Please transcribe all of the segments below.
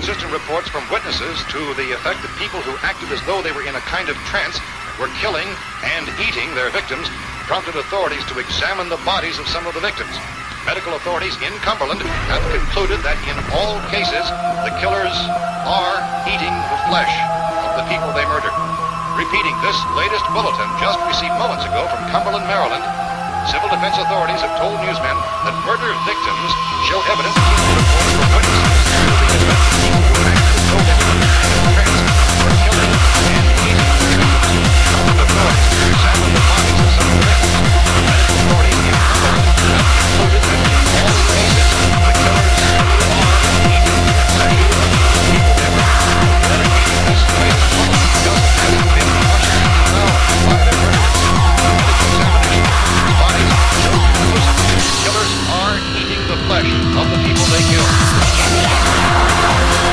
inconsistent reports from witnesses to the effect that people who acted as though they were in a kind of trance were killing and eating their victims prompted authorities to examine the bodies of some of the victims. Medical authorities in Cumberland have concluded that in all cases, the killers are eating the flesh of the people they murdered. Repeating this latest bulletin just received moments ago from Cumberland, Maryland, civil defense authorities have told newsmen that murder victims show evidence in the reports from witnesses to the effect that people who acted as though they were in a kind of trance were killing and eating their victims. Prompted authorities to examine the bodies of some of the victims. Medical authorities in Cumberland have concluded that in all cases, the killers are eating the flesh of the people they murdered. Dedicating this latest bulletin just as it been ushered into knowledge by their murderers. Medical examination of the bodies shows conclusively killers are eating the flesh of the people they killed.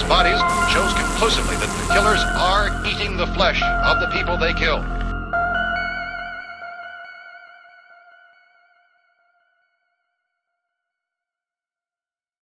bodies shows conclusively that the killers are eating the flesh of the people they kill.